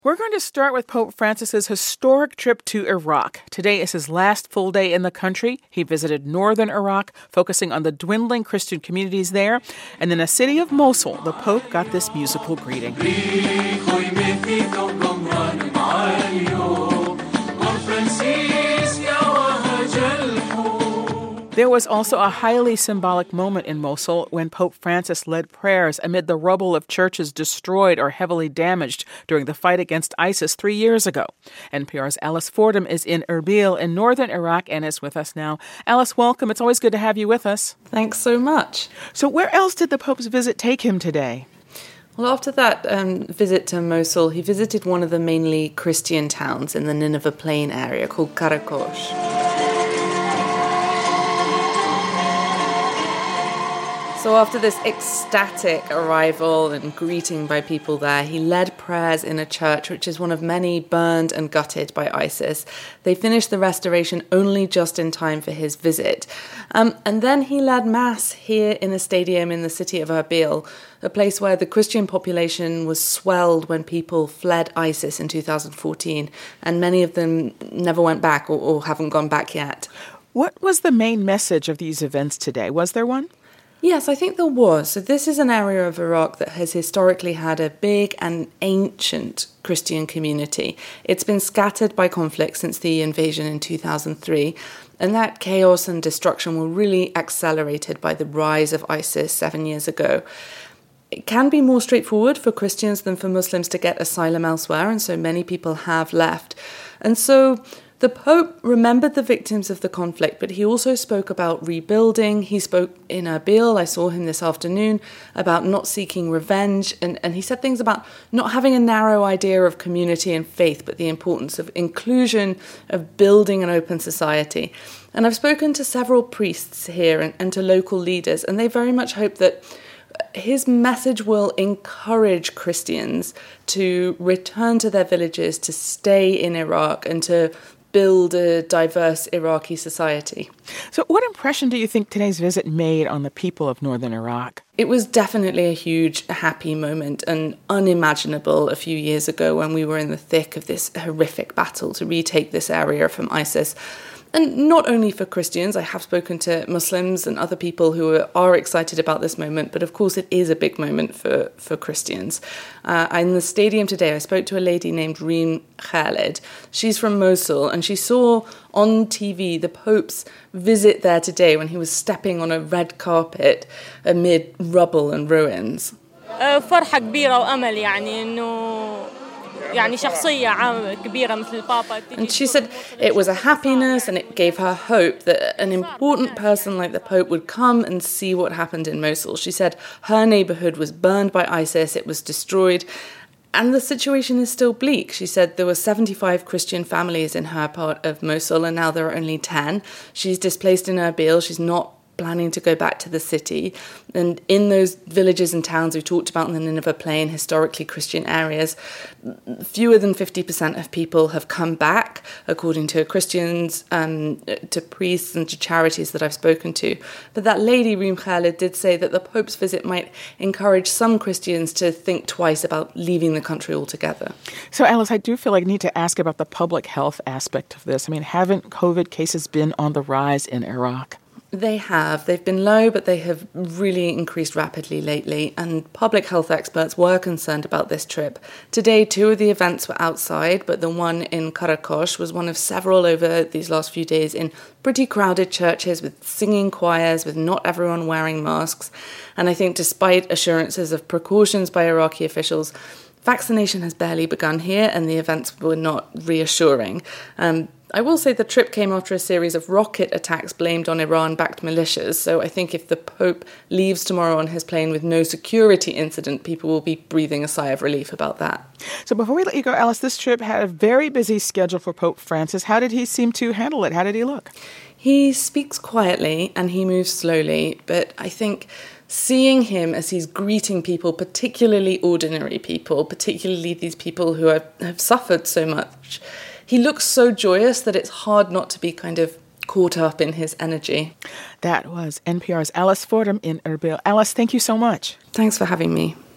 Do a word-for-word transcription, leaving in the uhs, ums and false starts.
We're going to start with Pope Francis's historic trip to Iraq. Today is his last full day in the country. He visited northern Iraq, focusing on the dwindling Christian communities there. And in the city of Mosul, the Pope got this musical greeting. There was also a highly symbolic moment in Mosul when Pope Francis led prayers amid the rubble of churches destroyed or heavily damaged during the fight against ISIS three years ago. N P R's Alice Fordham is in Erbil in northern Iraq and is with us now. Alice, welcome. It's always good to have you with us. Thanks so much. So where else did the Pope's visit take him today? Well, after that um, visit to Mosul, he visited one of the mainly Christian towns in the Nineveh Plain area called Karakosh. So after this ecstatic arrival and greeting by people there, he led prayers in a church which is one of many burned and gutted by ISIS. They finished the restoration only just in time for his visit. Um, and then he led mass here in a stadium in the city of Erbil, a place where the Christian population was swelled when people fled ISIS in two thousand fourteen, and many of them never went back or, or haven't gone back yet. What was the main message of these events today? Was there one? Yes, I think there was. So this is an area of Iraq that has historically had a big and ancient Christian community. It's been scattered by conflict since the invasion in two thousand three, and that chaos and destruction were really accelerated by the rise of ISIS seven years ago. It can be more straightforward for Christians than for Muslims to get asylum elsewhere, and so many people have left. And so the Pope remembered the victims of the conflict, but he also spoke about rebuilding. He spoke in Erbil, I saw him this afternoon, about not seeking revenge. And, and he said things about not having a narrow idea of community and faith, but the importance of inclusion, of building an open society. And I've spoken to several priests here and, and to local leaders, and they very much hope that his message will encourage Christians to return to their villages, to stay in Iraq, and to build a diverse Iraqi society. So what impression do you think today's visit made on the people of northern Iraq? It was definitely a huge, happy moment and unimaginable a few years ago when we were in the thick of this horrific battle to retake this area from ISIS. And not only for Christians, I have spoken to Muslims and other people who are, are excited about this moment, but of course it is a big moment for, for Christians. Uh, in the stadium today, I spoke to a lady named Reem Khaled. She's from Mosul, and she saw on T V the Pope's visit there today when he was stepping on a red carpet amid rubble and ruins. فرحة كبيرة وأمل يعني إنه And she said it was a happiness and it gave her hope that an important person like the Pope would come and see what happened in Mosul. She said her neighborhood was burned by ISIS, it was destroyed, and the situation is still bleak. She said there were seventy-five Christian families in her part of Mosul and now there are only ten. She's displaced in Erbil, she's not planning to go back to the city. And in those villages and towns we talked about in the Nineveh Plain, historically Christian areas, fewer than fifty percent of people have come back, according to Christians, um, to priests and to charities that I've spoken to. But that lady, Reem Khaled, did say that the Pope's visit might encourage some Christians to think twice about leaving the country altogether. So, Alice, I do feel like I need to ask about the public health aspect of this. I mean, haven't COVID cases been on the rise in Iraq? They have. They've been low, but they have really increased rapidly lately, and public health experts were concerned about this trip. Today, two of the events were outside, but the one in Karakosh was one of several over these last few days in pretty crowded churches with singing choirs, with not everyone wearing masks. And I think despite assurances of precautions by Iraqi officials, vaccination has barely begun here, and the events were not reassuring. Um, I will say the trip came after a series of rocket attacks blamed on Iran-backed militias, so I think if the Pope leaves tomorrow on his plane with no security incident, people will be breathing a sigh of relief about that. So before we let you go, Alice, this trip had a very busy schedule for Pope Francis. How did he seem to handle it? How did he look? He speaks quietly and he moves slowly, but I think seeing him as he's greeting people, particularly ordinary people, particularly these people who are, have suffered so much, he looks so joyous that it's hard not to be kind of caught up in his energy. That was N P R's Alice Fordham in Erbil. Alice, thank you so much. Thanks for having me.